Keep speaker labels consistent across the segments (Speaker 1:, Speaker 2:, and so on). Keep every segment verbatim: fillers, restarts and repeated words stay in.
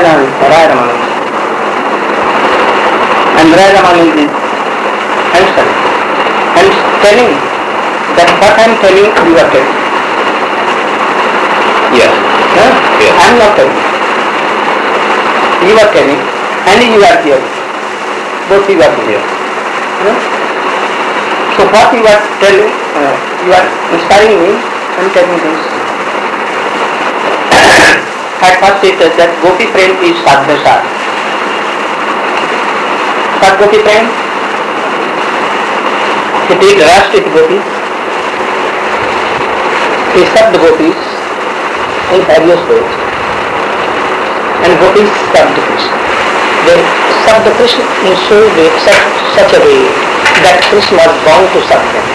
Speaker 1: Ramanand. And Ramanand is answering and telling that what I am telling you are telling.
Speaker 2: Yes.
Speaker 1: Huh?
Speaker 2: Yes.
Speaker 1: I am not telling. You are telling and you are hearing. Both you are here. Huh? So what you are telling, uh, you are inspiring me and telling this. At first it says that Gopi Prem is Sadhya. What Gopi Prem? It is Rashtriya Gopis, it served the Gopis in various ways, and Gopis served Krishna. They served Krishna in so way, such, such a way that Krishna was bound to serve them.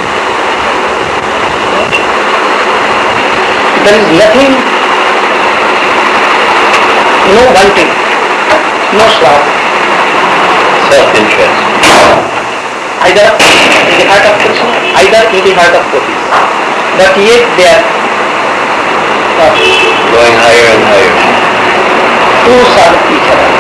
Speaker 1: There is nothing, no wanting, no sloth,
Speaker 2: Self-interest.
Speaker 1: either in the heart of Krishna, either in the heart of Gopis. But yet they are uh,
Speaker 2: Going higher and higher.
Speaker 1: to serve each other.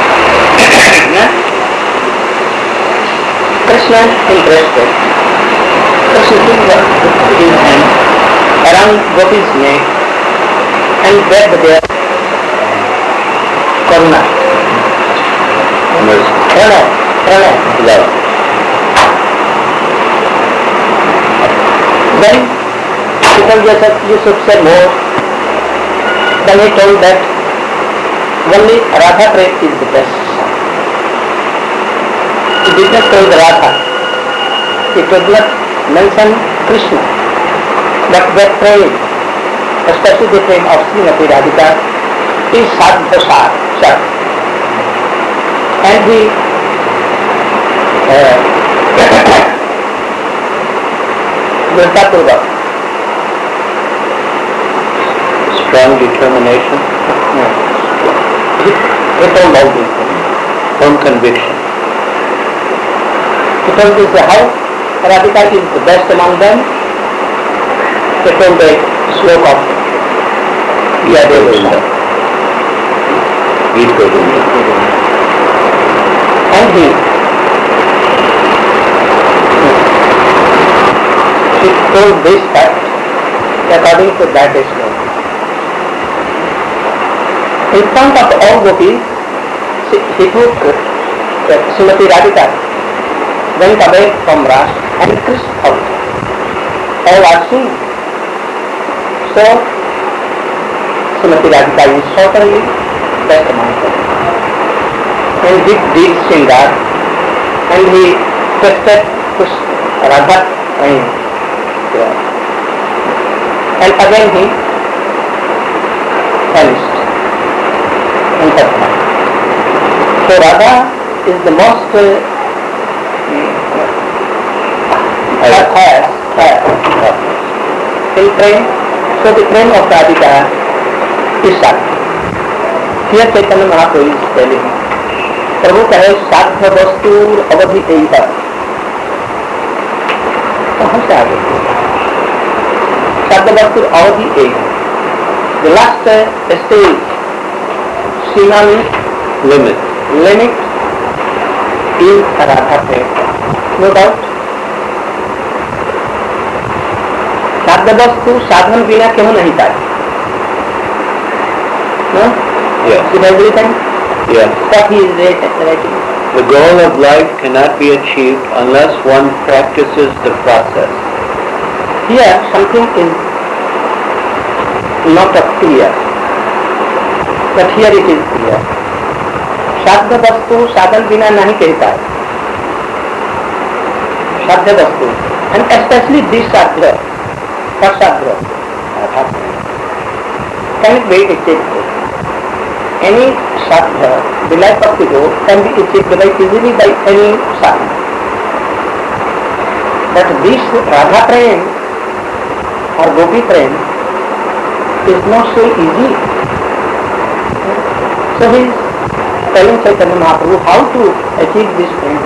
Speaker 1: Krishna impressed them. Krishna took his hand around Gopi's neck and begged their karuna.
Speaker 2: Mercy.
Speaker 1: Pranay, pranay,
Speaker 2: Love.
Speaker 1: Then he told Yusuf, Yusuf said more. Then he told that only Radha Prem is the best. He did not tell the Radha. He did not mention Krishna. But that prem, especially the prem of Srimati Radhika, is Sadhya Sar. And he uh, Vrtapurva.
Speaker 2: Strong determination.
Speaker 1: He, he told all these things.
Speaker 2: Firm conviction.
Speaker 1: He told this how Radhika is the best among them. He told the slope of Yadevilla.
Speaker 2: Gita Govinda.
Speaker 1: And he, he told this fact according to that slope. In front of all gopis, he took uh, Srimati Radhika, went away from Ras and Krishna also. All are seeing. So, Srimati Radhika is certainly best among them. And he did Sringar and he tested Radha and, yeah. and again he vanished. So Radha is the most uh, higher, higher in prem. So the prem of Radhika is Sadhya. Here Chaitanya Mahaprabhu is telling, प्रभु कहे साध्य वस्तु अवधि यही है. कहाँ से आ गए? साध्य वस्तु अवधि यही है. The last uh, stage, सीमा में
Speaker 2: Limit.
Speaker 1: limit is Radha Prem. No doubt. साध्य वस्तु साधन बिना क्यों नहीं पाए? No?
Speaker 2: Yes.
Speaker 1: Did I agree then?
Speaker 2: Yes.
Speaker 1: What he is writing.
Speaker 2: The goal of life cannot be achieved unless one practices the process.
Speaker 1: Here something is not clear, but here it is clear. साध्य वस्तु साधन बिना नहीं कहता है. साध्य वस्तु and especially this sadhya, what sadhya? Can it be achieved? Any sadhya, the life of the Guru, can be achieved by easily by any sadhya. But this Radha Prem or Gopi Prem is not so easy. So he is telling Chaitanya Mahaprabhu how to achieve this prem.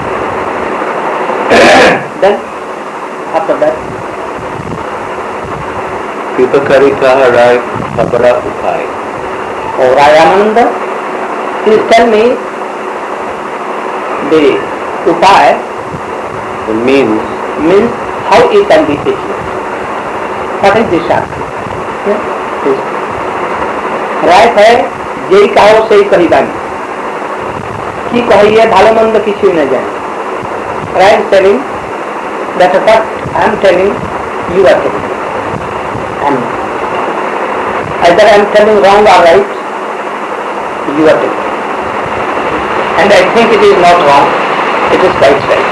Speaker 1: Then, after that,
Speaker 2: Kripa kari kaha rai kabara upai.
Speaker 1: Aurayananda Please tell me the upaya,
Speaker 2: the means,
Speaker 1: means how it can be achieved. What is the Shakti? Right है যেই কাও সেই কহিবানি কি কহিয়ে ভালো মন্দ কিছুই না জানি right telling that what I am telling you are telling I am either I am telling wrong or right you are telling and I think it is not wrong it is quite right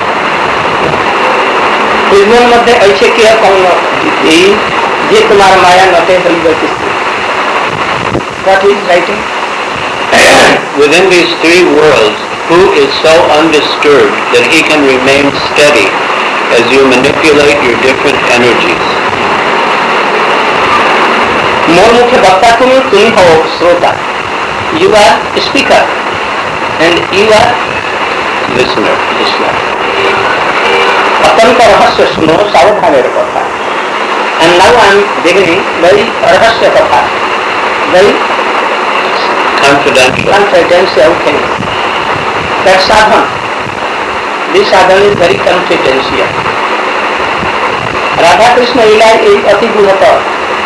Speaker 1: इसमें मध्य ऐसे किया कौन ये तुम्हारा माया नटे हरी बची what he is writing
Speaker 2: within these three worlds, who is so undisturbed that he can remain steady as you manipulate your different energies?
Speaker 1: मोर मुख्य वक्ता तुम तुम हो श्रोता you are speaker and you are
Speaker 2: Listener, listener.
Speaker 1: अत्यंत रहस्य सुनो सावधानी कथा and now I am beginning very रहस्य कथा very
Speaker 2: Confidential.
Speaker 1: confidential thing that sadhan this sadhan is very confidential Radha Krishna लीला एक अति गुणतर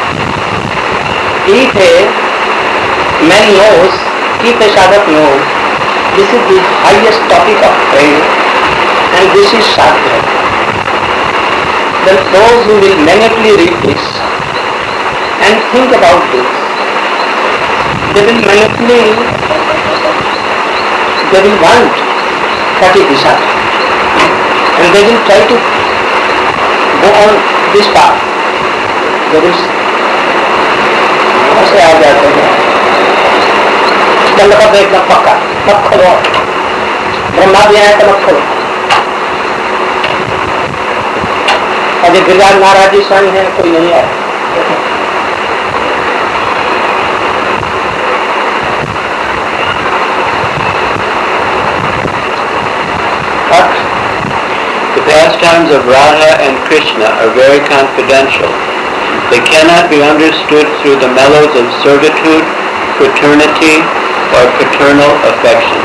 Speaker 1: if a man knows if a sadhak knows this is the highest topic of prayer and this is sadhana then those who will minutely read this and think about this they will minutely they will want what is this sadhana and they will try to go on this path there is ऐसे आ जाते हैं मतलब एकदम पक्का मत खोलो ब्रह्मा भी आया तो मत खोलो अजय गिरिराज महाराज जी स्वयं है कोई नहीं आया
Speaker 2: The pastimes of Radha and Krishna are very confidential. They cannot be understood through the mellows of servitude, fraternity, or paternal affection.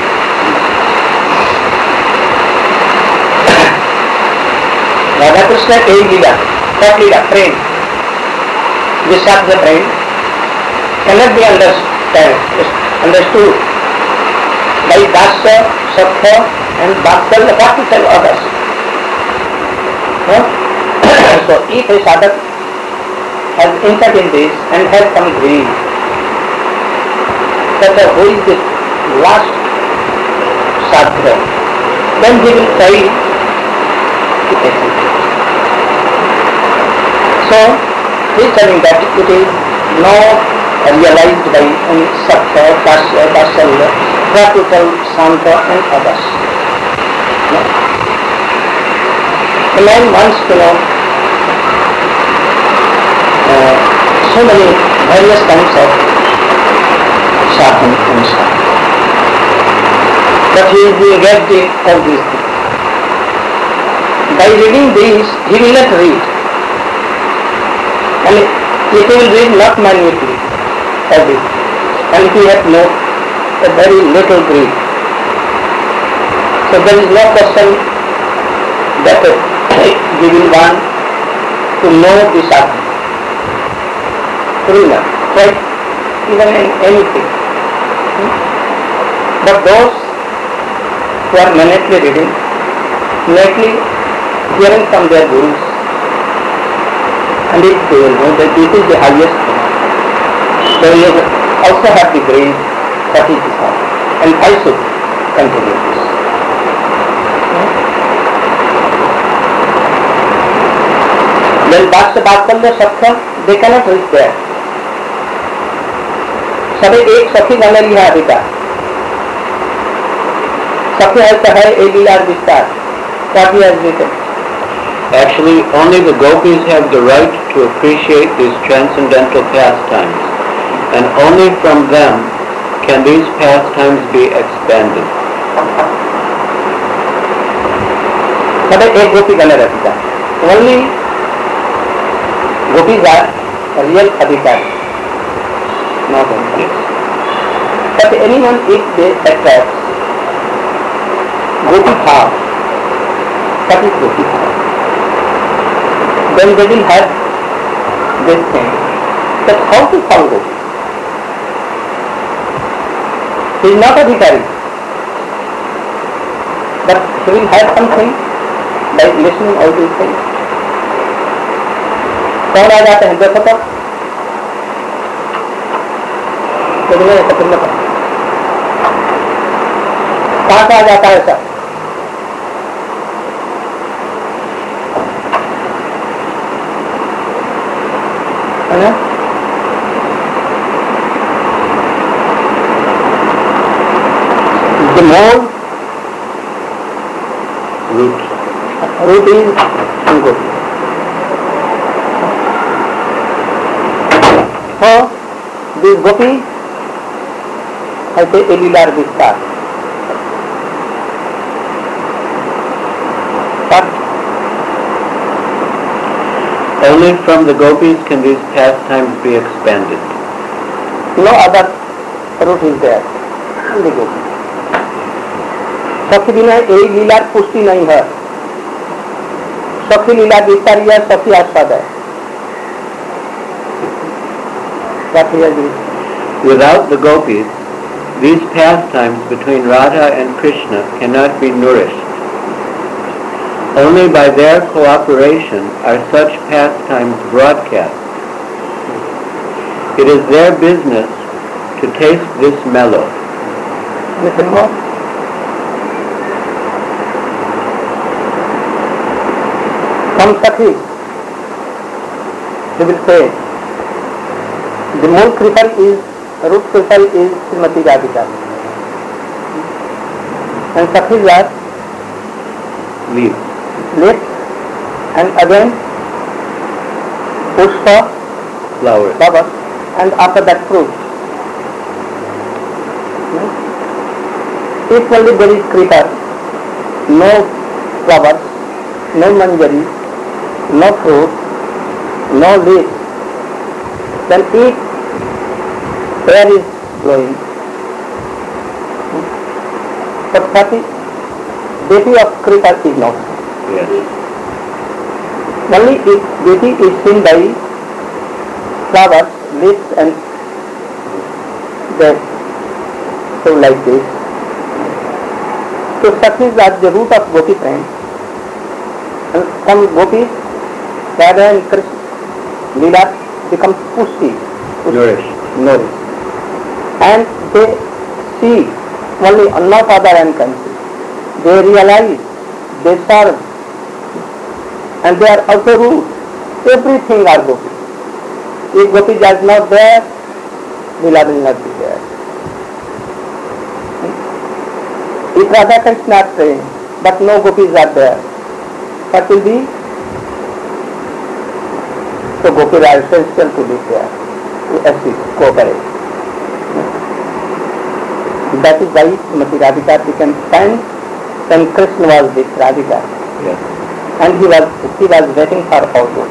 Speaker 1: Radha Krishna is leader, that leader, prem. This of the prem cannot be understood, understood by Dasya, Sakya and Bhaktal, what to tell others. Huh? So if a sadhak has entered in this and has some dream that who is the last sadhaka, then he will try to achieve. So he is telling that it is not realized by any Sakya, Dasya, Dasya, Prakutal, Santa and others. No? A man wants to know uh, so many various kinds of sadhana and sadhana. But he will get the, all these things. By reading these, he will not read. And if he will read not minutely, everything. And if he has no, a very little greed. So there is no question that we will want to know the sadhana. Really, right? Even in anything. Hmm? But those who are minutely reading, minutely hearing from their gurus, and if they will know that this is the highest thing, they will also have the grace that is the sadhana. And I should continue this. Then Bhakta Bhaktalya Sakya, they cannot reach there. सभी एक सखी गणरी है अभी का सखी है तो है एक लीला विस्तार काफी है
Speaker 2: Actually, only the gopis have the right to appreciate these transcendental pastimes, and only from them can these pastimes be expanded.
Speaker 1: सभी एक गोपी गणर अभी का only gopis are real अधिकारी. Not only. But anyone, if they attract Gopi Bhav, that is Gopi Bhav, then they will have this thing, that how to follow. He is not a bhikari, but he will have something by listening all these things. कौन आ जाते हैं देखो तो कहाँ से आ जाता है sir? है ना? The more root, root is good. So this gopi has a cellular vistar. But
Speaker 2: only from the gopis can these pastimes be expanded.
Speaker 1: No other root is there. Only gopi. सखी बिना यही लीला पुष्टि नहीं है. सखी लीला विस्तार या सखी आस्वाद है.
Speaker 2: Without the gopis, these pastimes between Radha and Krishna cannot be nourished. Only by their cooperation are such pastimes broadcast. It is their business to taste this mellow.
Speaker 1: Listen more. Some Sakhis, they will say, the mole creeper is, root creeper is Srimati Radhika. And Sakhis are
Speaker 2: Leaves.
Speaker 1: leaves, and again pushpa,
Speaker 2: Flowers.
Speaker 1: flowers, and after that fruit. If only there is creeper, no flowers, no manjari, no fruit, no leaf, then if air is blowing, but what is beauty of creeper is not.
Speaker 2: Yes.
Speaker 1: Only if beauty is seen by flowers, leaves and that, so like this. So Sakhis are the root of Gopi prem. And some gopis, Radha and Krishna, Leela become pushti,
Speaker 2: Nourished.
Speaker 1: nourished. And they see only no other and can see. They realize, they serve, and they are also root. Everything are gopis. If gopi is not there, Leela will not be there. If Radha Krishna are praying, but no gopis are there, what will be? So gopis are essential to be there, to assist, cooperate. That is why Srimati Radhika became saint when Krishna was with Radhika.
Speaker 2: Yes.
Speaker 1: And he was he was waiting for all those.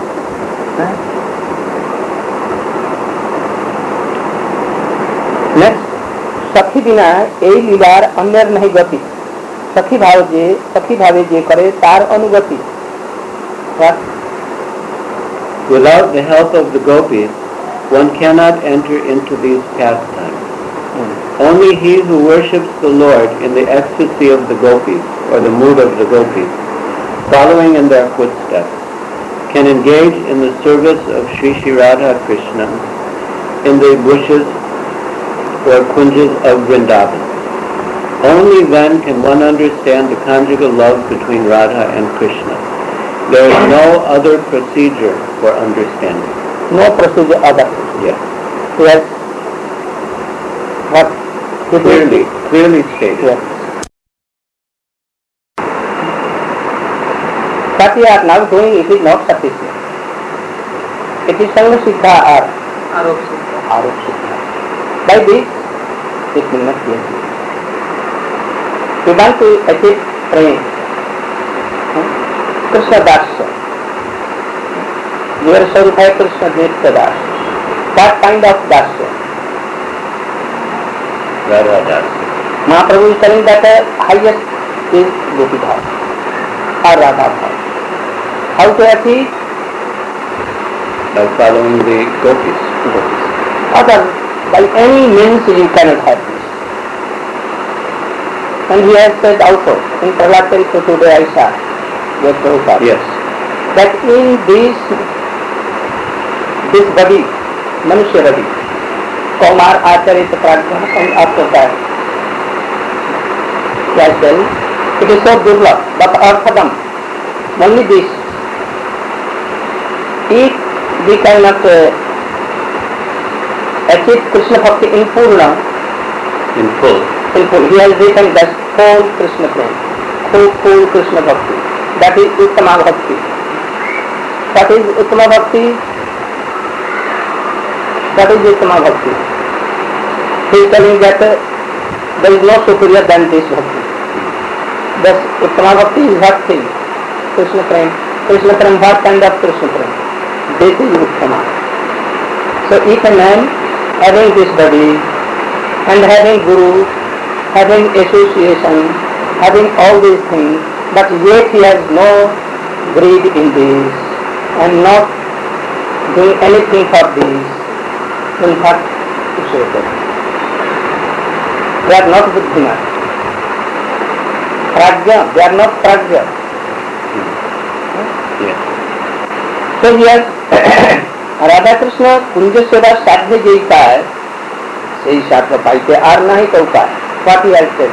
Speaker 1: Next, सखी बिना यही लीलार अन्य नहीं गति. सखी भाव जे सखी भावे जे करे तार अनुगति. What?
Speaker 2: Without the help of the gopis, one cannot enter into these pastimes.
Speaker 1: Hmm.
Speaker 2: Only he who worships the Lord in the ecstasy of the gopis, or the mood of the gopis, following in their footsteps, can engage in the service of Sri Sri Radha Krishna in the bushes or kunjas of Vrindavan. Only then can one understand the conjugal love between Radha and Krishna. There is no other procedure for understanding.
Speaker 1: No procedure other.
Speaker 2: Yes.
Speaker 1: Yes. What?
Speaker 2: Clearly, clearly stated.
Speaker 1: Yes. What we are now doing, it is not sufficient. It is only siddha or arop siddha. By this, it will not be achieved. We want to achieve prem, Krishna Dasya. Your Sarup hai Krishna Nitya Das. What kind of Dasya?
Speaker 2: Radha Das.
Speaker 1: Mahaprabhu is telling that the highest is Gopi Bhav or Radha Bhav. How to achieve?
Speaker 2: By following the gopis.
Speaker 1: Gopis. Other, by any means you cannot have this. And he has said also, in Prahlad Charitra today I saw, with Prabhupada,
Speaker 2: Yes.
Speaker 1: that in this, this body, Manushya body, Kaumar, Acharya, Prajna, and after that, as well, it is so durlabh, but Arthadam, only this. If we cannot uh, achieve Krishna Bhakti in Purna,
Speaker 2: In full.
Speaker 1: in full, he has written that full Krishna Prem, full, full Krishna Bhakti, that is Uttama Bhakti. That is Uttama Bhakti, that is Uttama Bhakti. He is telling that uh, there is no superior than this Bhakti. Thus, Uttama Bhakti is Bhakti, Krishna Prem. Krishna Prem, what kind of Krishna Prem? This is Uttama. So if a man having this body and having Guru, having association, having all these things, but yet he has no greed in this and not doing anything for this, then what to say that? They are not Buddhiman. Prajna, they are not Prajna.
Speaker 2: Yes.
Speaker 1: So here, Radha Krishna Kunja Seva Sadhya Jai Kai, say Sadhya Paite are nahi to Kai. What he has said?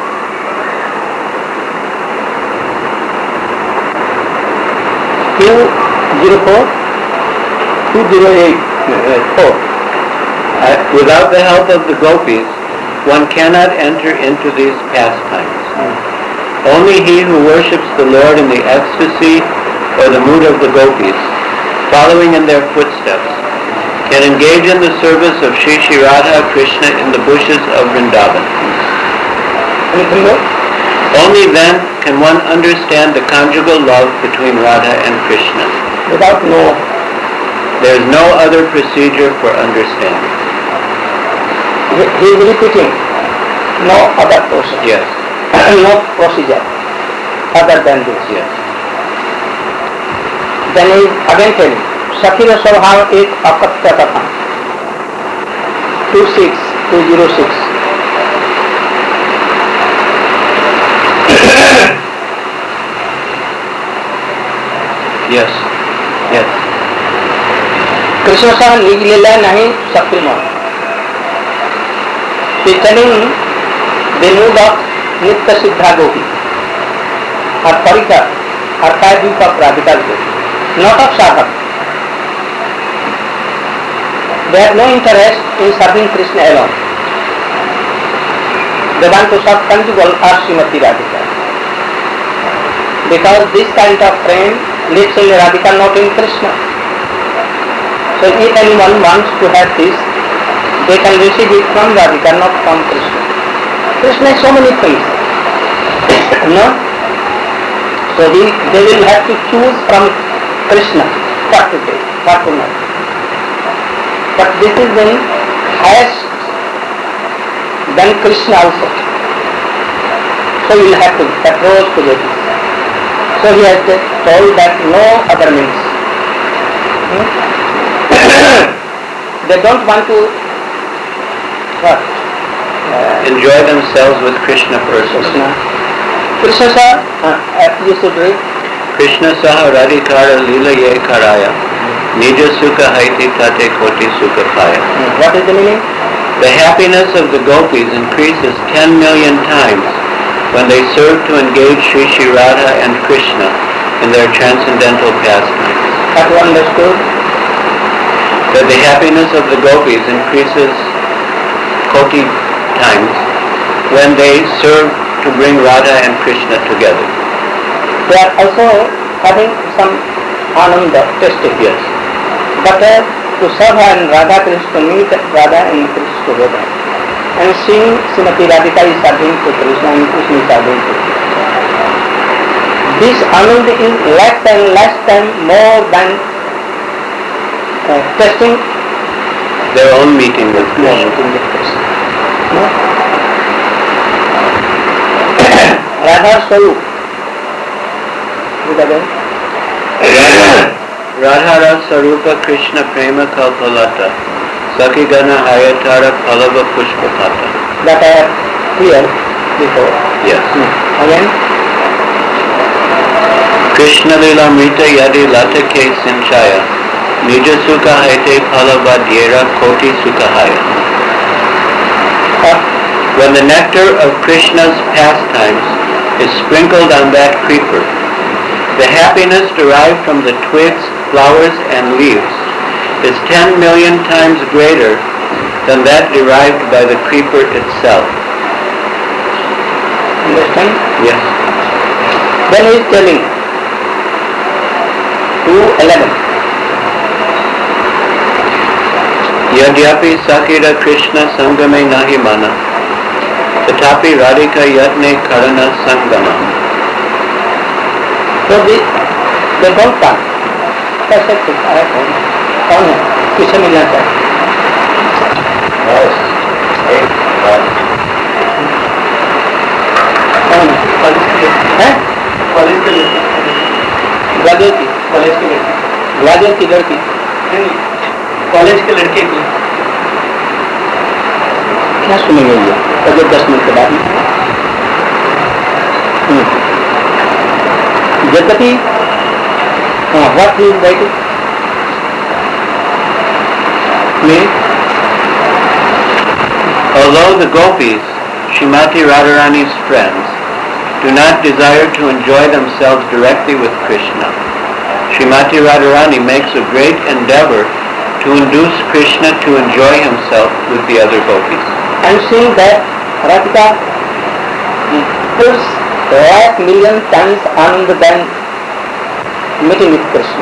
Speaker 1: two oh four, two oh eight, four.
Speaker 2: Uh, without the help of the gopis, one cannot enter into these pastimes. Only he who worships the Lord in the ecstasy or the mood of the gopis, following in their footsteps, can engage in the service of Shri Shri Radha Krishna in the bushes of Vrindavan.
Speaker 1: Anything more?
Speaker 2: Only then can one understand the conjugal love between Radha and Krishna.
Speaker 1: Without no.
Speaker 2: There is no other procedure for understanding.
Speaker 1: He he is repeating. No other process.
Speaker 2: Yes,
Speaker 1: No procedure other than this.
Speaker 2: yes.
Speaker 1: Then he is again telling, Sakhira Swabhav ek akatya katha. two six, two oh six.
Speaker 2: Yes, yes.
Speaker 1: Krishna Saha Nij Leela Nahi Sakrima. He is telling the mood of Nitya Siddha Gopi or Parika or Kayadvipa Radhika Gopi, not of Sadhak. They have no interest in serving Krishna alone. They want to serve conjugal or Srimati Radhika. Because this kind of friend lives in Radhika, not in Krishna. So if anyone wants to have this, they can receive it from Radhika, not from Krishna. Krishna is so many things. No? So he, they will have to choose from Krishna what to take, what to not. But this is the highest than Krishna also. So you will have to approach to this. So he has told that no other means. Hmm? They don't want to what? Uh,
Speaker 2: Enjoy themselves with Krishna personally.
Speaker 1: Krishna. Krishna sir, uh, you should read.
Speaker 2: Krishna saha radhikara lila ye karaya, nija sukha haiti tate koti sukha paya.
Speaker 1: What is the meaning?
Speaker 2: The happiness of the gopis increases ten million times when they serve to engage Sri Sri Radha and Krishna in their transcendental pastimes.
Speaker 1: Have you understood?
Speaker 2: That the happiness of the gopis increases koti times when they serve to bring Radha and Krishna together.
Speaker 1: They are also having some ananda, tasting.
Speaker 2: Yes.
Speaker 1: But uh, to serve and Radha Krishna, to meet Radha and Krishna together. And seeing Srimati Radhika is serving to Krishna and Krishna is serving to Krishna. This ananda is less and less than more than uh, testing
Speaker 2: Their own meeting with
Speaker 1: no,
Speaker 2: Krishna.
Speaker 1: meeting with Krishna. No? Radha Swarup.
Speaker 2: Radhara Sarupa Krishna Prema Kalpalata Sakigana Hayatara Palava Pushpapata.
Speaker 1: That I have clear before.
Speaker 2: Yes.
Speaker 1: Hmm. Again.
Speaker 2: Krishna Lila Mrita Yadi Lata Ke Sinchaya Nija Sukha Haite Palava Dyera Koti Sukhahaya.
Speaker 1: Uh,
Speaker 2: When the nectar of Krishna's pastimes is sprinkled on that creeper, the happiness derived from the twigs, flowers, and leaves is ten million times greater than that derived by the creeper itself.
Speaker 1: Understand?
Speaker 2: Yes.
Speaker 1: Then he is telling two eleven.
Speaker 2: Yadyapi Sakira Krishna Sangame Nahi Mana Tatapi Radhika Yatne Karana Sangama.
Speaker 1: So they, they don't come. कैसे खुलता है कौन कौन है किसे मिलना चाहिए कौन है कॉलेज के लड़की ग्रेजुएट की कॉलेज की लड़की ग्रेजुएट की लड़की कॉलेज के लड़के की क्या सुनेंगे ये अगर दस मिनट के बाद यद्यपि हाँ व्हाट इज राइटिंग में
Speaker 2: Although the gopis, Srimati Radharani's friends, do not desire to enjoy themselves directly with Krishna, Srimati Radharani makes a great endeavor to induce Krishna to enjoy himself with the other gopis.
Speaker 1: And seeing that Radhika feels lakh million times ananda than meeting with Krishna.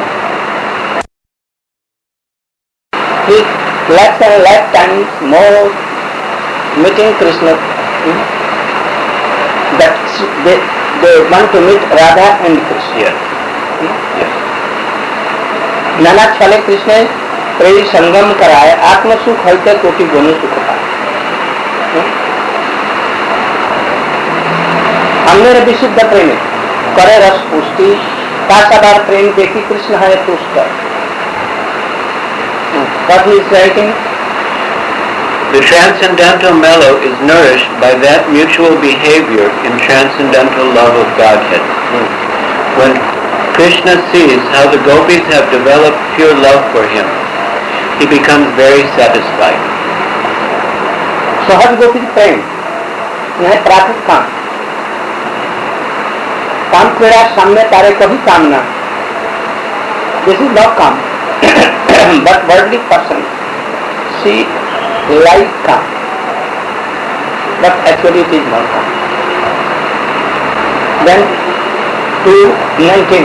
Speaker 1: He lakhs and lakh times more meeting Krishna. Hmm? That they, they want to meet Radha and Krishna.
Speaker 2: Yes.
Speaker 1: Hmm?
Speaker 2: Yes.
Speaker 1: नाना छले Krishna prairie संगम कराए आत्म सुख हलते कोटि गुण सुख पाए अन्य विशुद्ध प्रेमी करे रस पुष्टि पासादार प्रेम देखी कृष्ण है तुष्ट What he is writing?
Speaker 2: The transcendental mellow is nourished by that mutual behavior in transcendental love of Godhead.
Speaker 1: Hmm.
Speaker 2: When Krishna sees how the gopis have developed pure love for him, he becomes very satisfied.
Speaker 1: सहज गोपी प्रेम यह प्राकृत काम काम क्रीड़ा साम्य तारे कभी कामना this is not काम but worldly person see like काम but actually it is not काम देन टू नाइनटीन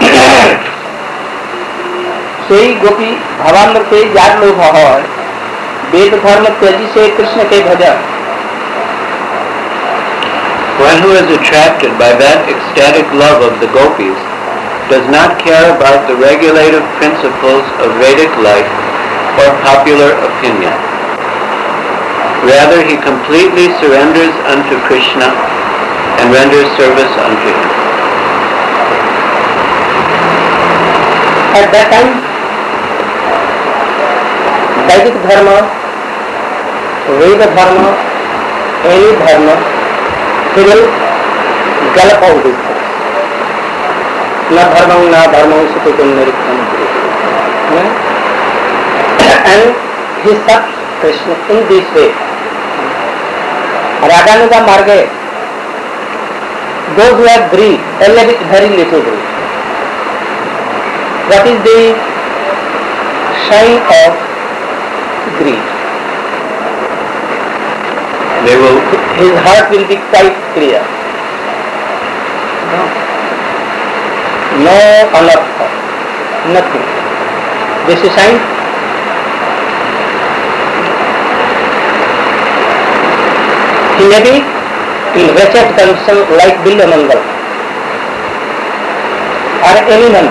Speaker 1: সেই গোপী ভাবামৃতে যার লোভ হয় वेद धर्म त्यजी से कृष्ण के भजन
Speaker 2: One who is attracted by that ecstatic love of the gopis does not care about the regulative principles of Vedic life or popular opinion. Rather, he completely surrenders unto Krishna and renders service unto him.
Speaker 1: At that time, Vedic dharma, Veda dharma, any dharma, he will gallop out these things. Na dharma, na dharma, sukutum niriktam. And he serves Krishna in this way. Radhanuga marge, those who have greed, only with very little greed. What is the sign of greed?
Speaker 2: They will,
Speaker 1: his heart will be quite clear. No, no anartha, nothing. This is sign. He may be in wretched condition like Billamangal or anyone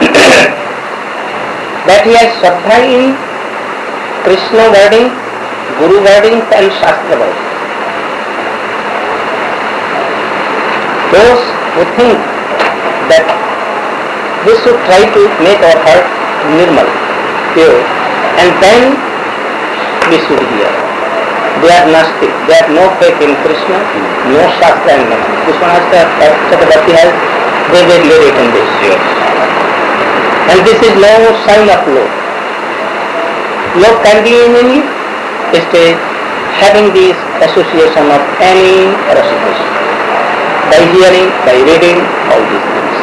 Speaker 1: that he has Shraddha in Krishna wording, Guru wording and Shastra wording. those who think that we should try to make our heart normal, pure, and then we should hear. They are nasty. They have no faith in Krishna, no Shastra and nothing. Vishwanath Chakrabarti has vividly written this.
Speaker 2: Yes.
Speaker 1: And this is no sign of love. Love can be in any stage, having this association of any recitation, by hearing, by reading, all these things.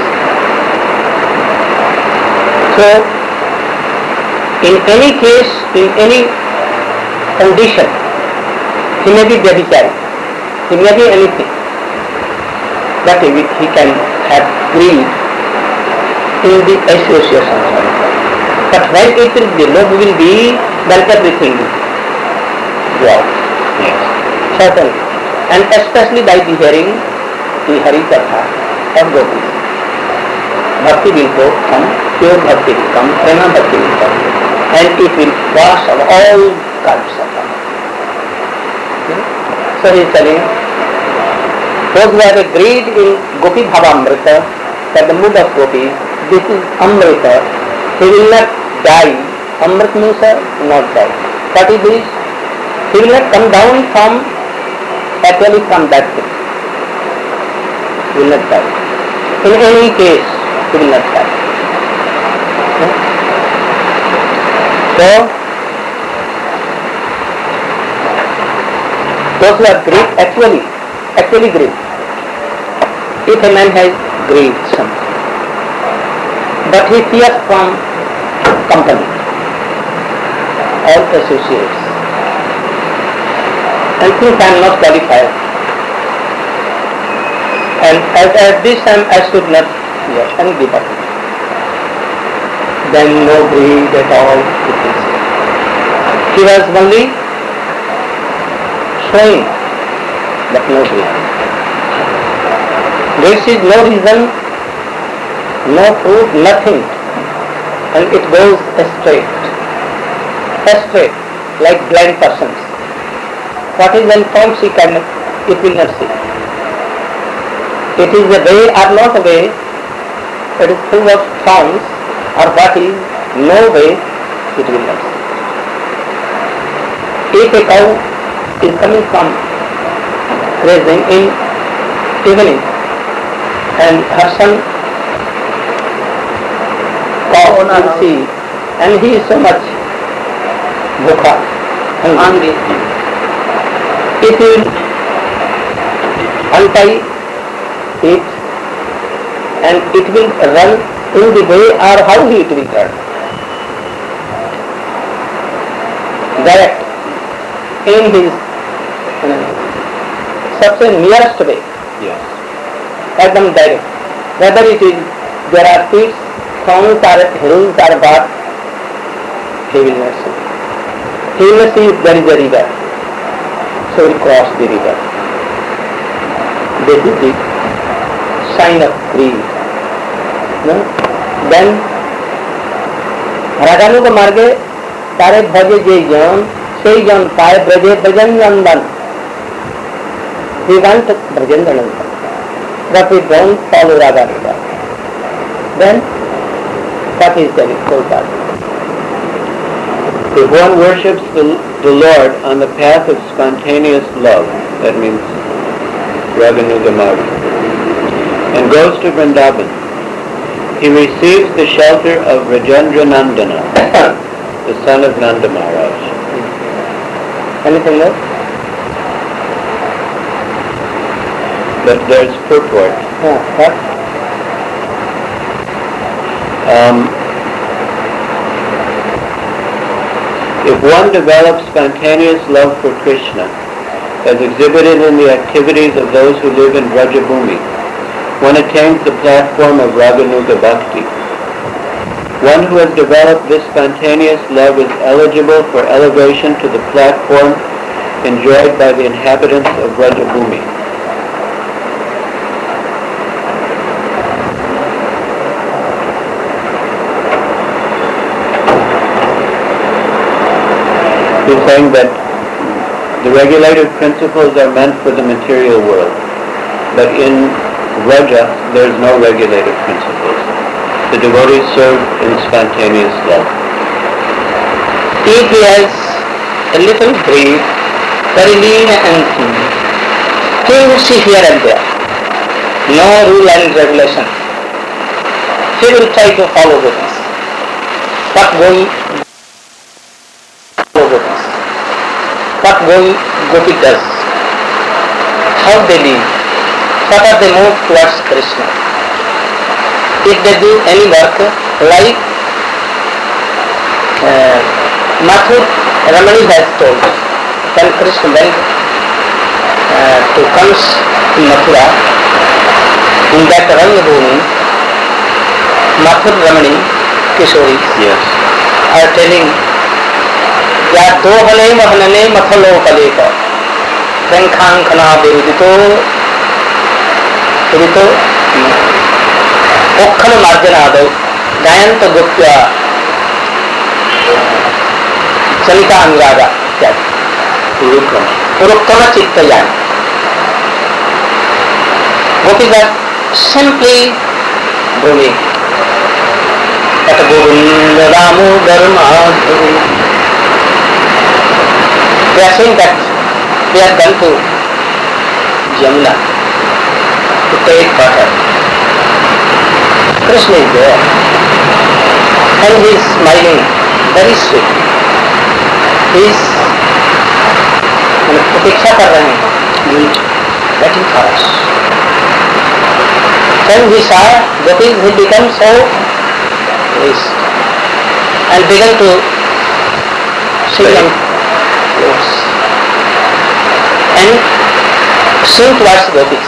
Speaker 1: So, in any case, in any condition, he may be Vyabhichari, he may be anything, but he can have greed in the association. But when it will be, love will be, then everything will go out.
Speaker 2: Yes.
Speaker 1: Certainly. And especially by the hearing the Hari Katha of Gopis. Bhakti will go, come, pure bhakti will come, prema bhakti will come, and it will wash of all kinds of them. So he is telling, those who have agreed in Gopi Bhavamrita, that the mood of Gopi, this is Amrita, he will not die. Amrit means not die. What is this? He will not come down from, actually from that thing. He will not die. In any case, he will not die. So, those who are greed, actually, actually greed. If a man has greed something, but he fears from company or associates, and thinks I am not qualified, and at, at this time I should not fear and give up. Then no greed at all, it is. He was only showing, but no greed. There is no reason, no proof, nothing, and it goes straight, straight, like blind persons. What is when forms he can, it will not see. It is a way or not a way, it is full of forms, or what is no way, it will not see. If a cow is coming from grazing in evening, and her son cough and see, and he is so much bhukha, hungry. It will untie it, and it will run in the way or how it will run. Direct in his uh, such a nearest way.
Speaker 2: Yes.
Speaker 1: Ekdam direct. Whether it is there are pits, thorns or hills or what, he will not see. He will not see if there is a river. So he will cross the river. This is the sign of greed. No? Then Raganuga Marge Tare Bhaje Jai Jan, Say Jan Pai Braje Brajan Nandan. We want Brajan Nandan. But we don't follow Raganuga. Then what is the result?
Speaker 2: If one worships the, the Lord on the path of spontaneous love, that means Raganuga Marga, and goes to Vrindavan, he receives the shelter of Rajendra Nandana, the son of Nanda Maharaj.
Speaker 1: Anything else?
Speaker 2: But there's purport.
Speaker 1: Yeah, what?
Speaker 2: Um, if one develops spontaneous love for Krishna, as exhibited in the activities of those who live in Vrajabhumi, one attains the platform of Raganuga Bhakti. One who has developed this spontaneous love is eligible for elevation to the platform enjoyed by the inhabitants of Vrajabhumi. He's saying that the regulative principles are meant for the material world, but in Raja, there is no regulative principles. The devotees serve in spontaneous love.
Speaker 1: If he has a little breed, very lean and thin, he will see here and there. No rule and regulation. He will try to follow gopis. What gopi follow gopis? What gopi, gopi does? How they live? What are they move towards Krishna? If they do any work like uh, Mathur Ramani has told, when Krishna went uh, to Kans in Mathura, in that Rangabhumi, Mathur Ramani Kishori
Speaker 2: Yes.
Speaker 1: are telling, Ya dohane mahanane mathalo kaleka, Renkhankana virudito, virudito, Okkhala marjanado, Dayanta gupya, Chalika anuraga,
Speaker 2: Urukkama.
Speaker 1: Urukkama chittayan. Gopis are simply blooming. At Govinda Damodar Madhav. They are saying that they are gone to Yamuna to take water. Krishna is there and he is smiling, very sweet. He is प्रतीक्षा कर रहे हैं, waiting for us. When he saw gopis, he became so pleased and began to sing them close and sing towards gopis.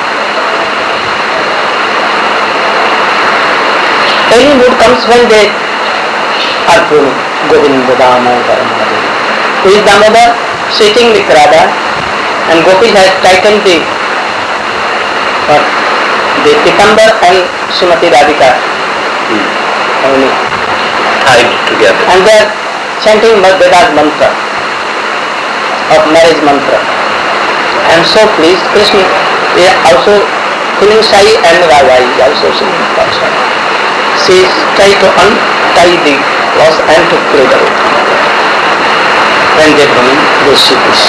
Speaker 1: Any mood comes when they are grooming. Govinda Damodar Madhav. Who is Damodar? Sitting with Radha, and Gopis has tightened the uh, the Pitambar and Srimati Radhika
Speaker 2: Hmm. Tied together.
Speaker 1: and they are chanting Vedas mantra of marriage mantra. I am so pleased. Krishna is also feeling shy and Radha is also singing quite shy. She is trying to untie the cloth and to play the role. When they come in, they see this.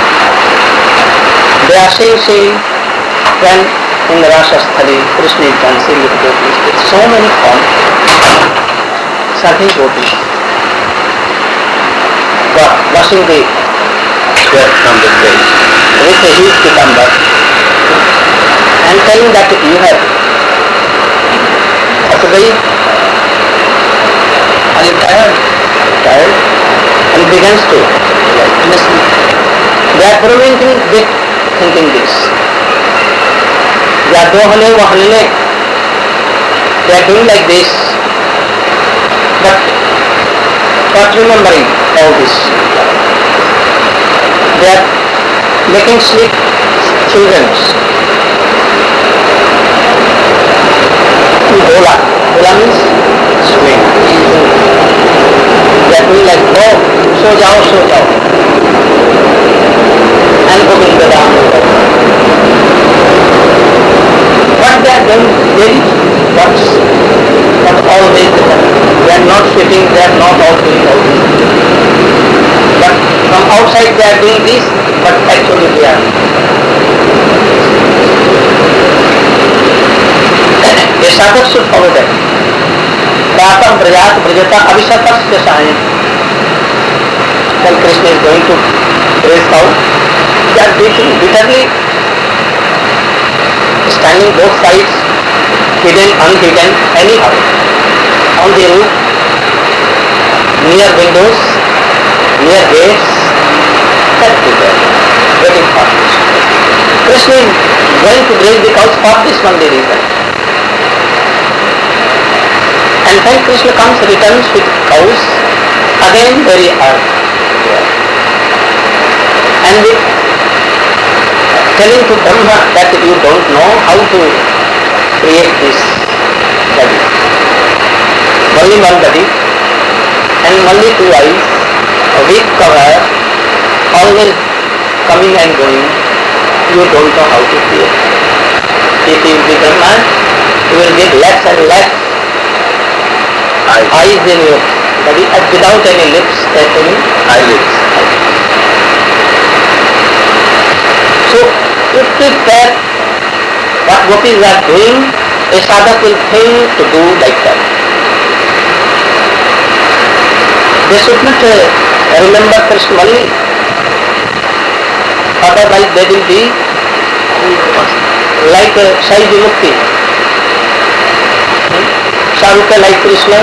Speaker 1: They are saying, see, when in the Rasa Sthali, Krishna is dancing with gopis, with so many fun, certain gopis, but washing the
Speaker 2: Sweat from the face.
Speaker 1: with a huge pitambar and telling that you have thought very, are you tired? Tired? And begins to listen. They are preventing with thinking this. They are dohane wahanane. They are doing like this. But not remembering all this. They are making sleep children. Bola. Bola means swing. They are doing like, oh, so jao, so jao. And Govinda Damodar. What they are doing, very what's not always they are not sitting, they are not all doing all this. But from outside they are doing this, but actually they are. A sadhak should follow that. Pratam Brajat Brajata Abhisatasya Sahayam. When Krishna is going to raise cow, they are beating bitterly, standing both sides, hidden, unhidden, anyhow, on the roof, near windows, near gates, that people, waiting for Krishna. Krishna is going to raise the cows for this one reason. And when Krishna comes, returns with cows, again very early. And with telling to Brahma that you don't know how to create this body. Only one body and only two eyes, a weak cover, always coming and going. You don't know how to create. if he will be Brahman, you will get less and less eyes, eyes in your body and without any lips and any eyelids. So if it that what gopis are doing, a sadhak will think to do like that. They should not uh, remember Krishna only. Otherwise they will be like uh, Sai Vimukti. Sharuka like Krishna,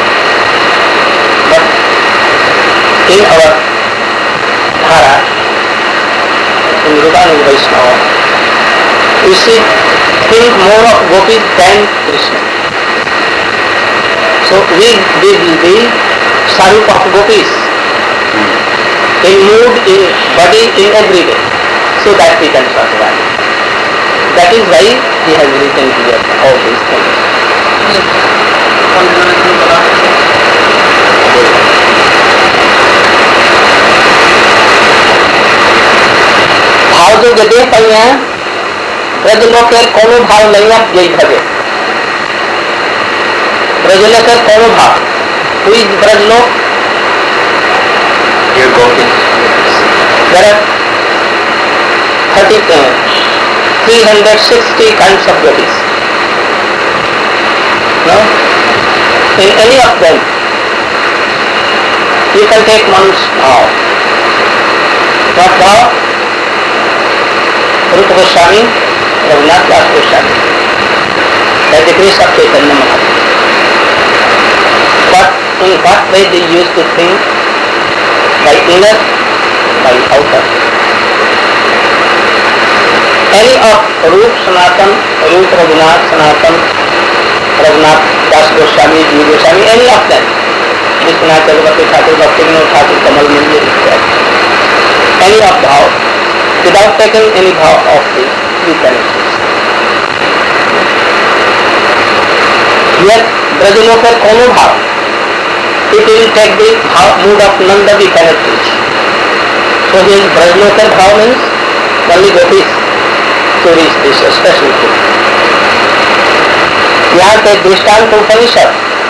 Speaker 1: but in our dhara, in Rudanuga Vaishnava, we see think more of gopis than Krishna. So we, we will be Sarup of gopis, in mood, in body, in every way, so that we can survive. That is why he has written here all these things. भाव जो गदे पाई हैं ब्रजलोकेर कोनो भाव नहीं आप यही भगे ब्रजलोकेर कोनो भाव कोई ब्रजलोक ये गopis there are thirty three hundred sixty kinds of gopis. No, in any of them you can take one's vow. What vow? Rupa Goswami, Raghunath Das Goswami, the degrees of Chaitanya Mahaprabhu. But in what way they used to think? By inner, by outer. Any of Rup Sanatan, Rup Raghunath Sanatan, Raghunath Das Goswami, Jiva Goswami, any of them, Vishwanath Chakravarti Thakur, Bhaktivinoda Thakur, Kamal Mandir, any of vow, without taking any vow of this, we can exist. Here, Brajaloka Kono Bhav, if we will take the mood of Nanda, we cannot reach. So here, Brajaloka Bhav means only gopis to reach this special thing. यहाँ पे दृष्टांत उपनिषद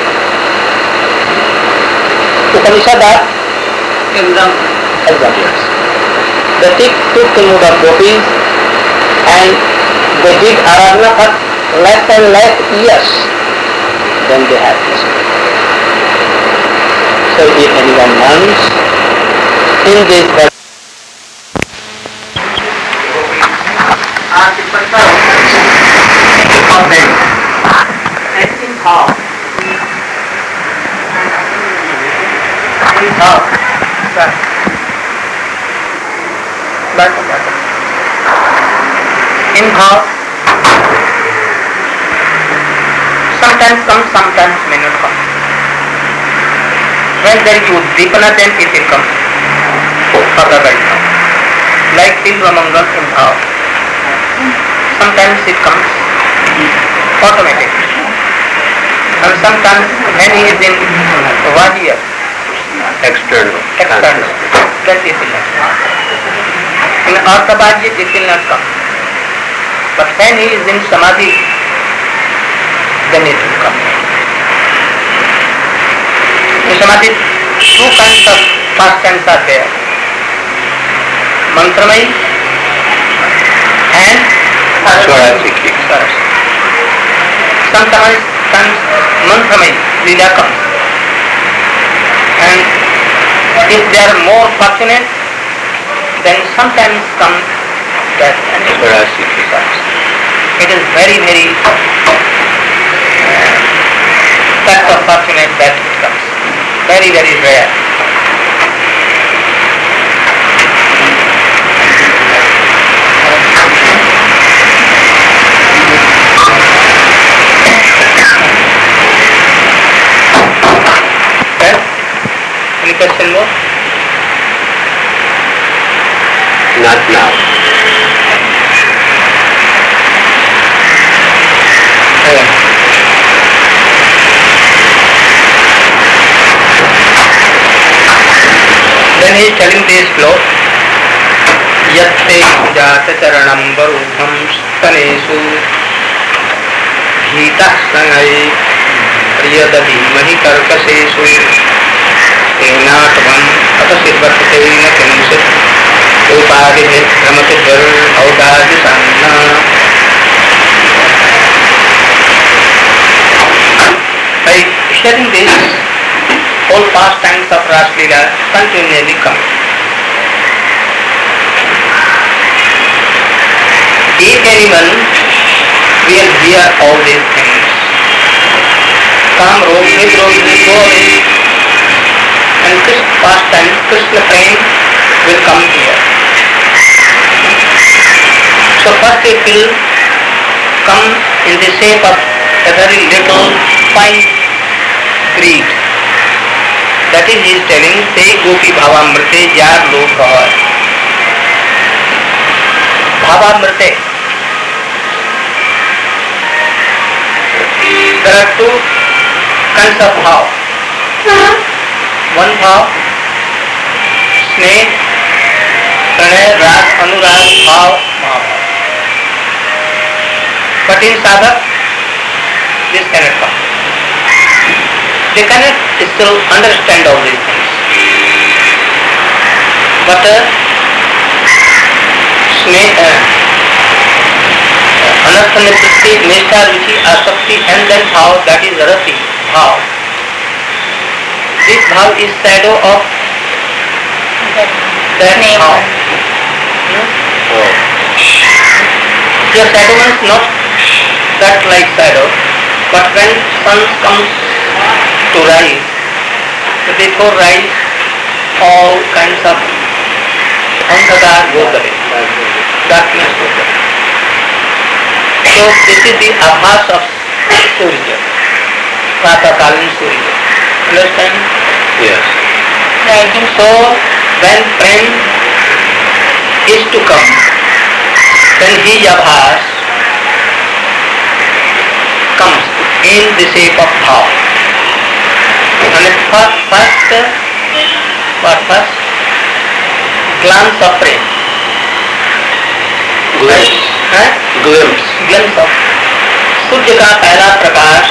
Speaker 1: उपनिषद are examples. They took the mood of gopis and they did aradhana for less and less years, then they had this. So if anyone learns in this how? How? Back. Back to back. In how? Sometimes comes, sometimes may not come. When there is Uddipana, then it will come. Further right now. Like Indra-Mangal in how? Sometimes it comes automatically. And sometimes when he is in Vajya, external, external, then it will not come. In Artha-Vajya, it will not come. But when he is in Samadhi, then it will come. In Samadhi, two kinds of pastimes are there. Mantramai and Swarasik. Sometimes Mantramai, Lila comes. And if they are more fortunate, then sometimes comes that Swarasik. It is very, very uh, fact of fortunate that it comes. Very, very rare. Any question more? Not now. Yeah. Then he is telling this flow. Yatte jata charanam varubham stanesu धीतः संगै प्रियदधीमहि कर्कशेषु तेनाटवम् अतसिद्वर्तते न किंचित् उपाधिभिः भ्रमति दुर्भौदादिसन्ना. By hearing this, all pastimes of Raslila continually come. If anyone will hear all these things, Kam Rog, Nid Rog will go away, and this pastime, Krishna prem will come here. So first it will come in the shape of a very little fine greed. That is, he is telling, Te Gopi Bhavamrite Yar Loka. Bhavamrite. There are two kinds of bhav. One bhav, sneh, pranay, rag, anurag, bhav, mahabhav. But in sadhak, this cannot come. They cannot still understand all these things. But uh, sneh, uh, anartha nipritti, nishta, ruchi, asakti, and then bhav, that is rati, bhav. This bhav is shadow of that bhav. Hmm? Oh. Your shadow is not that like shadow, but when sun comes to rise, so before rise, all kinds of andhakar goes away, darkness goes away. So this is the abhas of Surya, Pratakalin Surya. Understand? Yes. I think so. When prem is to come, then his abhas comes in the shape of bhav. And first, first, what first? Glance of prem. Glimpse. Huh? Glimpse. Glimpse of सूर्य का पहला प्रकाश,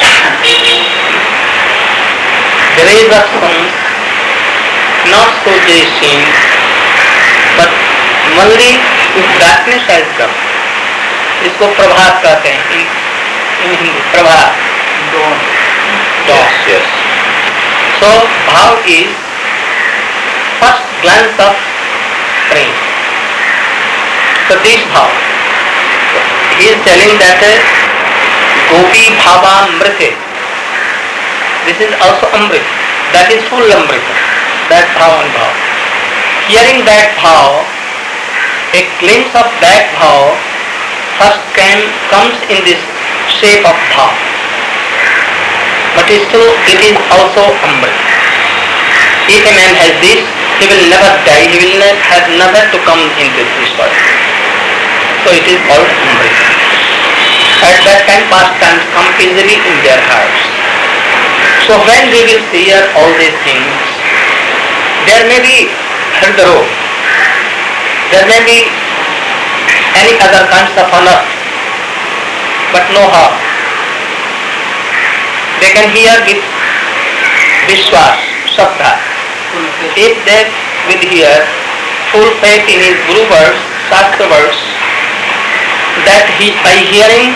Speaker 1: the rays of sun, not Surya is seen, but only darkness has come. इसको प्रभात कहते हैं in, in Hindi. Prabhat. Dawn. Dawn. Yes. So bhav is first glance of prem. So this bhav, he is telling that uh, Gopi Bhava Amrite. This is also Amrit. That is full Amrita. That bhav and bhav. Hearing that bhav, a glimpse of that bhav first can, comes in this shape of bhav. But it is, so, it is also Amrit. If a man has this, he will never die, he will not have never to come into this world. So it is called Amrit. At that time, pastimes come easily in their hearts. So when we will hear all these things, there may be hardaro, there may be any other kinds of honor, but no harm. They can hear with Vishwas, Sabda. If they will hear full faith in his Guru words, Shastra words, that he, by hearing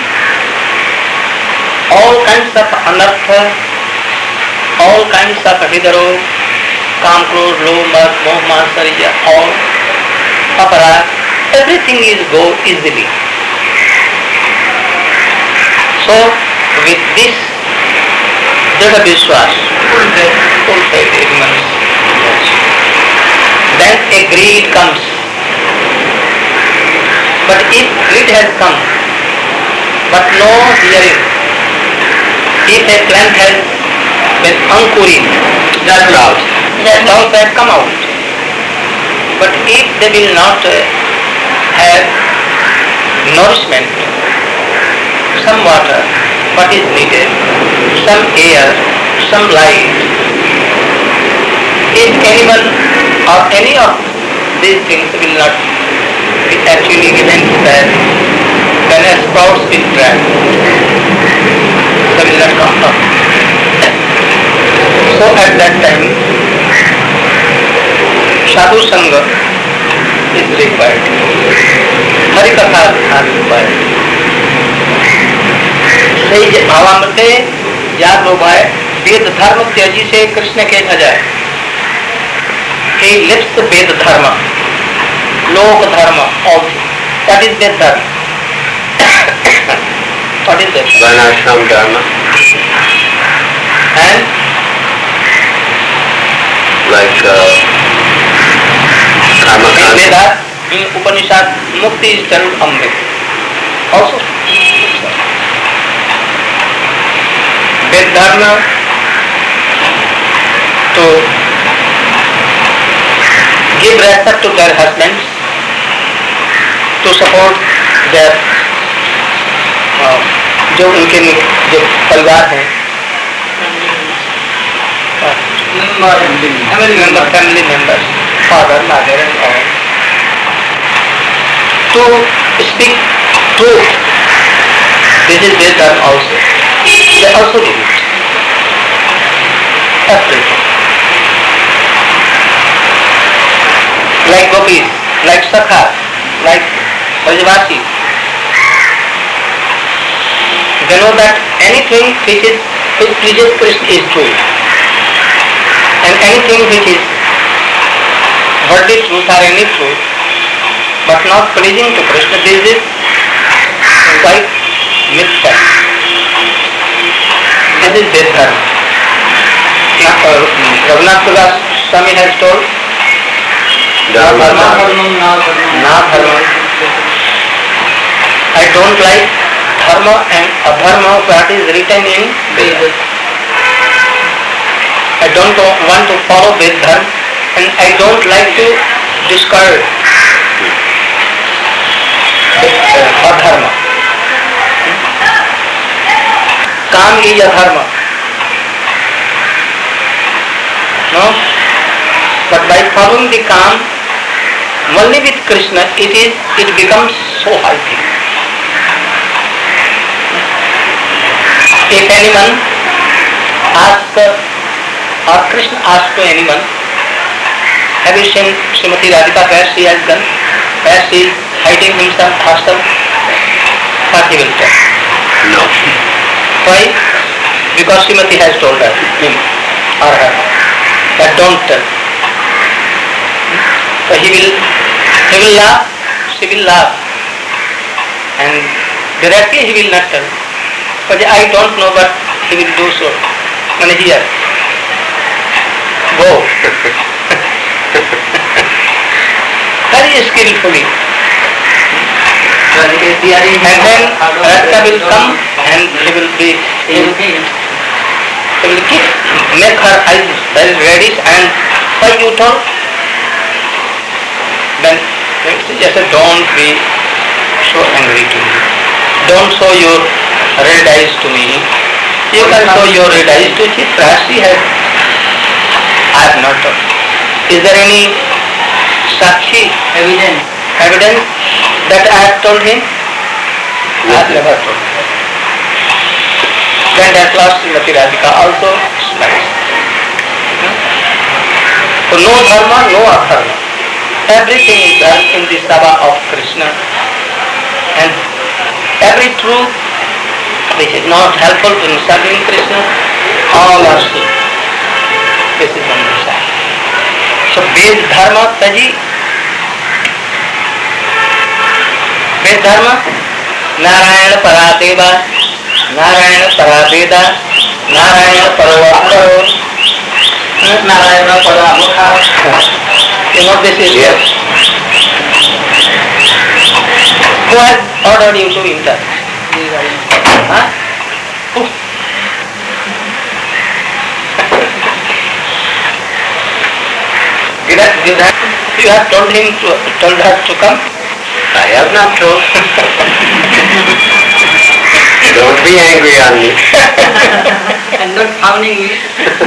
Speaker 1: all kinds of anartha, all kinds of hidaro, kam, krodh, lobh, moh, moh, matsarya, all aparadh, everything is go easily. So with this Jada Vishwas, full faith, full faith in man. Then a greed comes. But if greed has come, but no hearing, if a plant has been ankurit, that sprout, that sprout has come out. But if they will not uh, have nourishment, some water, what is needed, some air, some light, if anyone or any of these things will not be actually given to that, then a sprout will dry. will not come up. So at that time, sadhu sangha is required. हरिकथा is required. सही जे भावामध्ये या लोभाय वेद धर्म त्याजी से कृष्ण के भजाए. He lives the Ved dharma, lok dharma, all things. What is Ved dharma? What is that?
Speaker 2: Varnashram dharma.
Speaker 1: And
Speaker 2: like uh, karma
Speaker 1: in
Speaker 2: kanda.
Speaker 1: Vedas, in Upanishad, mukti is termed Amrit. Also, Ved dharma to give respect to their husbands, to support their uh, जो उनके जो परिवार हैं, member, family members, father, mother and all, to speak truth. This is their term also. They also give it. Everything. Like gopis, like sakha, like Brajavasi. They know that anything which is which pleases Krishna is true, and anything which is worldly truth or any truth, but not pleasing to Krishna, this is quite mithya. This is Ved dharma. Raghunath Swami has told.
Speaker 2: Dharma, dharma.
Speaker 1: Na dharma. I don't like dharma and adharma that is written in Vedas. I don't want to follow Ved dharma and I don't like to discard adharma. Kam is adharma. No? But by following the Kam, only with Krishna, it is it becomes so high thing. If anyone asks, or Krishna asks to anyone, have you seen Srimati Radhika where she has done, where she is hiding himself, herself? What he will tell?
Speaker 2: No.
Speaker 1: Why? Because Srimati has told her, him or her, that don't tell. So he will, he will laugh, she will laugh, and directly he will not tell. But I don't know, but he will do so. And here, go. Very skillfully. And then Radha will come and he will be, he will keep, make her eyes very reddish and why you told? Then she just said, don't be so angry to me. Don't show your red eyes to me. You can show your red eyes to Chitra. She has. I have not told. Is there any sakshi evidence, evidence that I have told him? I have never told him. Then at last Srimati Radhika also smiles. So no dharma, no adharma. Everything is done in the sabha of Krishna. And every truth which is not helpful in serving Krishna, all are seen. This is one side. So Ved dharma taji, Ved dharma, Narayana paradeva, Narayana paradeda, Narayana paravakaro, Narayana paramukha. You know this is yes. Who has ordered you to enter? Huh? Who? Did I, did I, you have told him to, told her to come?
Speaker 2: I have not told. Don't be angry on me.
Speaker 1: I'm not frowning you.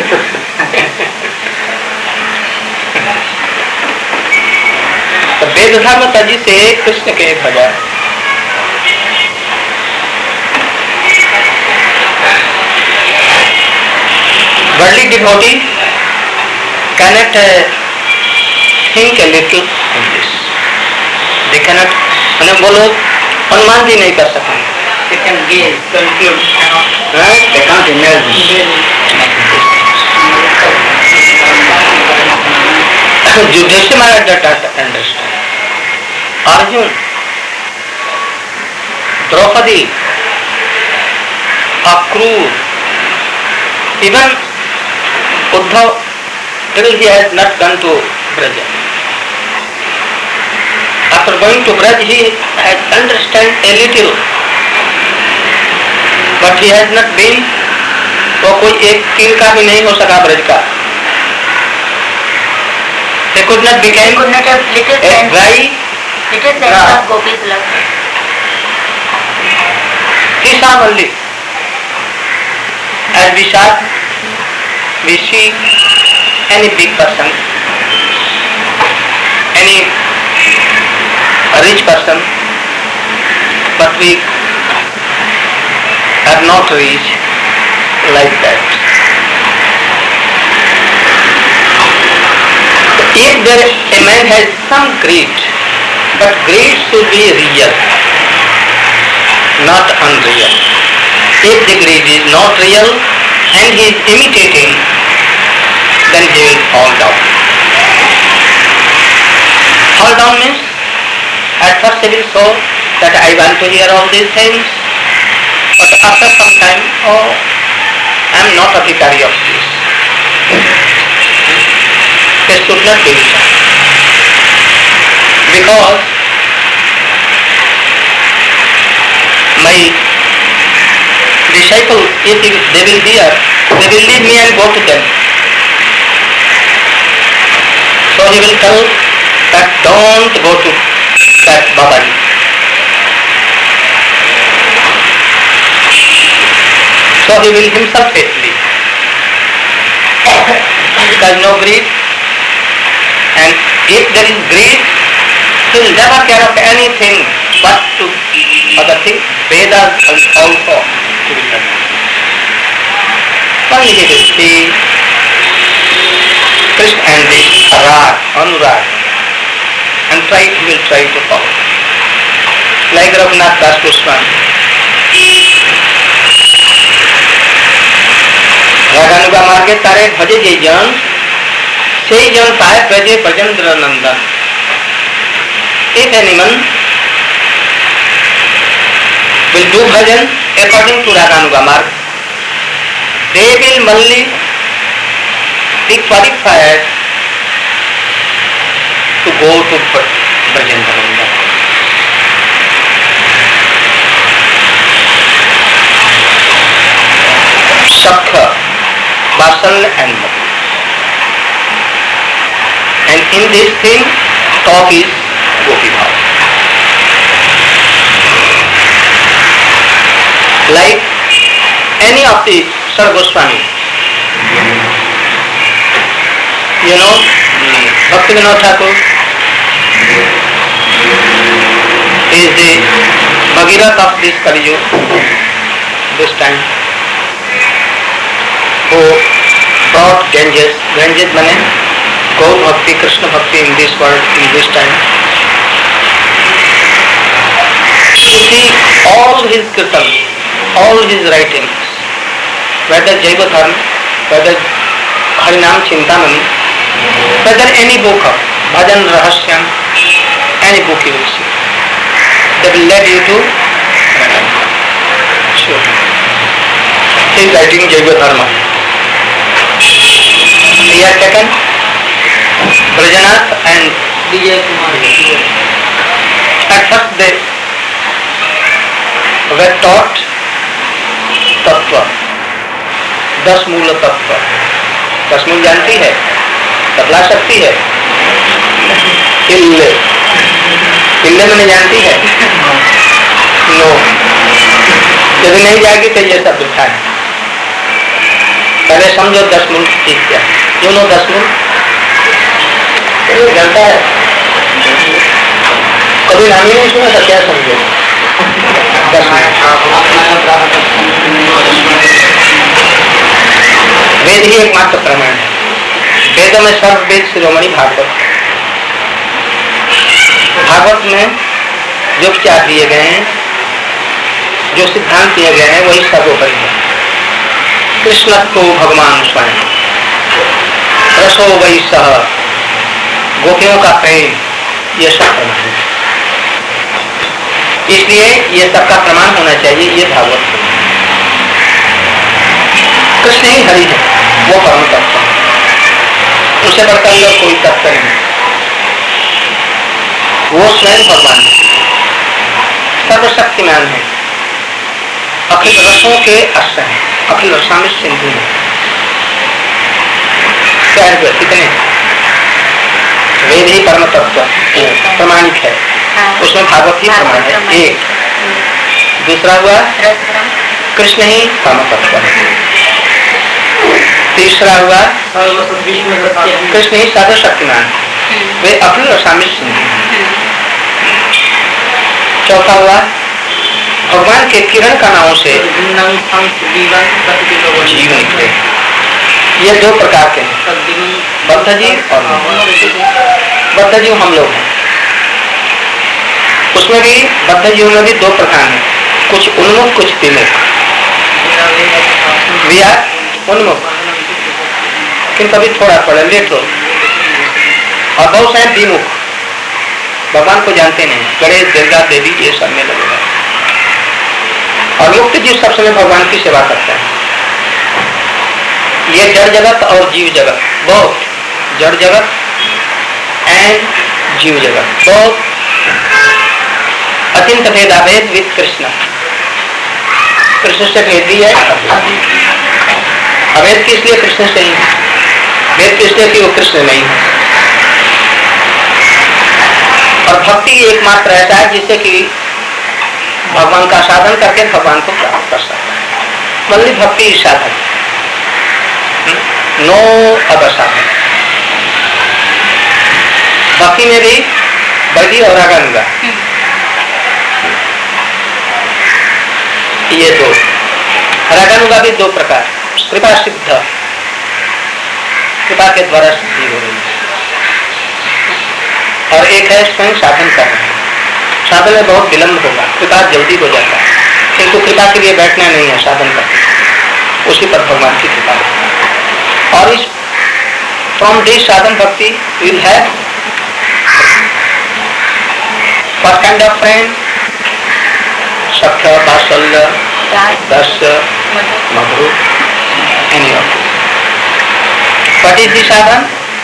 Speaker 1: तो वेद धर्म तजी से कृष्ण के भजा. worldly devotee cannot uh, think a little in this. They cannot, मैंने बोलो अनुमान भी नहीं कर सकते. They can gaze, conclude, right? They can't imagine. Yudhishthira did not understand. Arjun, Draupadi, Akrur, even Uddhav, till he has not gone to Braja. After going to Braj, he has understand a little, but he has not been. वो कोई एक कील का भी नहीं हो सका ब्रज का. They could not become
Speaker 3: could not have little
Speaker 1: a
Speaker 3: sense,
Speaker 1: dry
Speaker 3: little sense
Speaker 1: grass.
Speaker 3: of Gopi's love.
Speaker 1: He saw only. As we saw, we see any big person, any rich person, but we are not rich like that. If there a man has some greed, but greed should be real, not unreal. If the greed is not real and he is imitating, then he will fall down. Fall down means at first he will show that I want to hear all these things, but after some time, oh, I am not a vicary of this. This should not be so. Because my disciples, if they will hear, they will leave me and go to them. So he will tell that don't go to that Babaji. So he will himself leave. Because no greed, and if there is greed, he will never care of anything but to other things. Vedas also he will not. Only he will see Krishna and the Rag, Anurag, and try, he will try to follow. Like Raghunath Das Goswami. रागानुगा मार्गे तारे भजे जे जन से जन पाए प्रजे प्रजेंद्र नंदन. If anyone will do bhajan according to Raganuga marg, they will only be qualified to go to Brajendra Nandan. Sakha, Vatsal and Madhu. And in this thing, top is Gopi Bhav. Like any of the Sar Goswami, you know, Bhakti Vinod Thakur is the Bhagirath of this Kali Yuga, this time, who brought Ganges. Ganges means Gaur Bhakti, Krishna Bhakti in this world, in this time. You see all his kirtans, all his writings, whether Jaiva Dharma, whether Harinam Chintamani, whether any book of Bhajan Rahasyam, any book you will see, that will lead you to sure. He is writing Jaiva Dharma. He has taken Brajanath and Vijay Kumar. At first they were taught Tattva, दस मूल तत्व. दस मूल जानती है, बतला सकती है. इल्ले, इल्ले मैंने जानती है. नो, यदि नहीं जाएगी तो ये सब बिठा है. पहले समझो दस मूल ठीक क्या. क्यों नो दस मूल? ये जानता है. कभी नाम ही नहीं सुना तो क्या समझो? दस मूल. वेद ही एकमात्र प्रमाण है। वेदों में सर्ववेद शिरोमणि भागवत, भागवत में जो विचार दिए गए हैं, जो सिद्धांत दिए गए हैं, वही सर्वोपरि है। कृष्ण को भगवान स्वयं, रसो वही सह, गोपियों का प्रेम, ये सब प्रमाण है। इसलिए ये सबका प्रमाण होना चाहिए। ये भागवत है। कृष्ण ही हरि है, वो परम तत्व है, उसे बढ़कर लोग कोई तत्व नहीं। वो स्वयं भगवान है, सर्वशक्तिमान है, अखिल रसों के अश्व है, अखिल रसामित सिंधु है। क्या है कितने? वेद ही परम तत्व प्रमाणिक है, उसमें भागवत ही प्रमाण है एक। दूसरा हुआ कृष्ण ही परम तत्व है। तीसरा हुआ कृष्ण ही सर्वशक्तिमान, वे अखिल रसामित सिंधु। चौथा हुआ भगवान के किरण कणाओं से जीव निकले। ये दो प्रकार के हैं, बद्ध जीव और बद्ध जीव हम लोग हैं। उसमें भी बद्ध जीव में भी दो प्रकार हैं, कुछ उन्मुख कुछ विमुख। वी आर उन्मुख, किंतु अभी थोड़ा थोड़ा लेट हो, और बहुत सारे विमुख, भगवान को जानते नहीं, गणेश दुर्गा देवी ये सब में लगे हैं। और मुक्त जीव सब समय भगवान की सेवा करता है। ये जड़ जगत और जीव जगत, बहुत जड़ जगत एंड जीव जगत, बहुत अत्यंत भेदाभेद विद कृष्ण। कृष्ण से भेद भी है, अभेद किस लिए? कृष्ण से ही। भेद किस लिए कि वो कृष्ण नहीं है। और भक्ति एकमात्र ऐसा है जिससे कि भगवान का साधन करके भगवान को प्राप्त कर सकता है। मतलब भक्ति साधन, नो अदर साधन। भक्ति में भी बड़ी और रागानुगा, ये दो। रागानुगा भी दो प्रकार, कृपा सिद्ध, कृपा के द्वारा सिद्धि हो रही है, और एक है स्वयं साधन करना। साधन में बहुत विलंब होगा, कृपा जल्दी हो जाता है, किंतु कृपा के लिए बैठना नहीं है, साधन करना, उसी पर भगवान की कृपा है। और इस फ्रॉम दिस साधन भक्ति will have first kind of friend, सख्य, वात्सल्य, दस्य, मधुर, any of this. What is the साधन?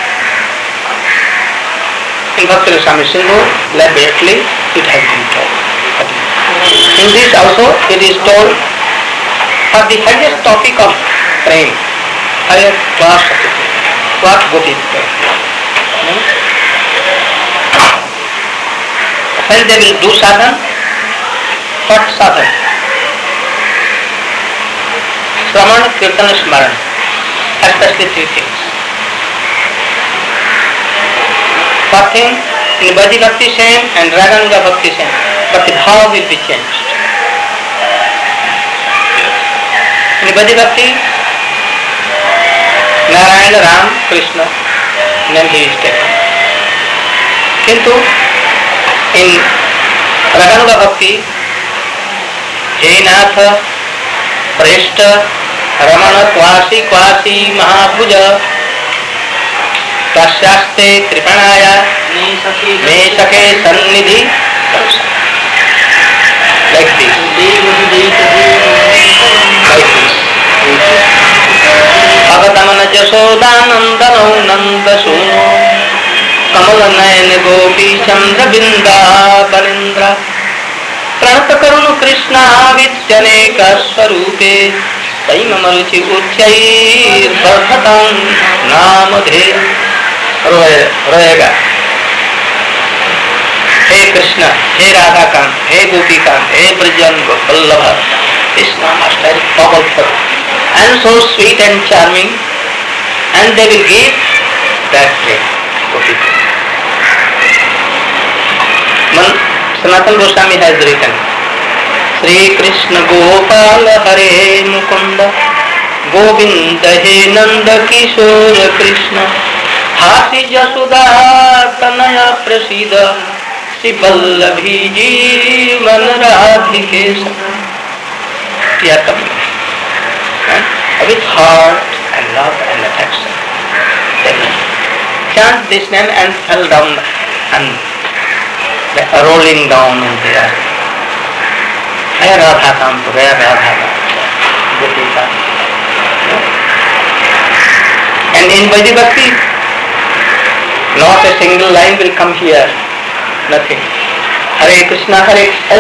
Speaker 1: In Bhakti Rasamrita Sindhu, elaborately it has been told. In this also it is told for the highest topic of prem, higher class of it, what Gopi prem. When they will do sadhan, what sadhan? Shravan, Kirtan, Smaran, especially three things. First thing, in Vaidhi Bhakti same and Raganuga Bhakti same, but the bhav will be changed. In Vaidhi Bhakti, Narayana, Ram, Krishna, name he is taken. Kintu in Raganuga Bhakti, He Nath, Preshta, Ramana, Kwasi, Kwasi, Mahabhuja, तस्यास्ते कृपणाया मे सखे सन्निधि like this. Like this. भगतमन जशोदानंदनो नंद सुनो कमल नयन गोपी चंद्र बिंदा बलिंद्र प्रणत करुण कृष्णा विद्यनेक स्वरूपे तैम मरुचि उच्चैर्वर्धतं नामधेय। रोएगा, हे कृष्ण, हे राधा कांत, हे गोपी कांत, हे Brajan Vallabh, Krishna master is powerful and so sweet and charming, and they will give that name गोपी। मन Sanatan Goswami has written, Shri Krishna Gopal Hare Mukunda Govind हे नंद किशोर कृष्ण हासी जसुदा तनया प्रसीद श्री वल्लभी जीवन राधिके with heart and love and affection. They chant this name and fell down and they are rolling down in the air. Hey Radha Kantu, hey Radha Gopika. And in Vaidhi Bhakti, not a single line will come here. Nothing. Hare Krishna, Hare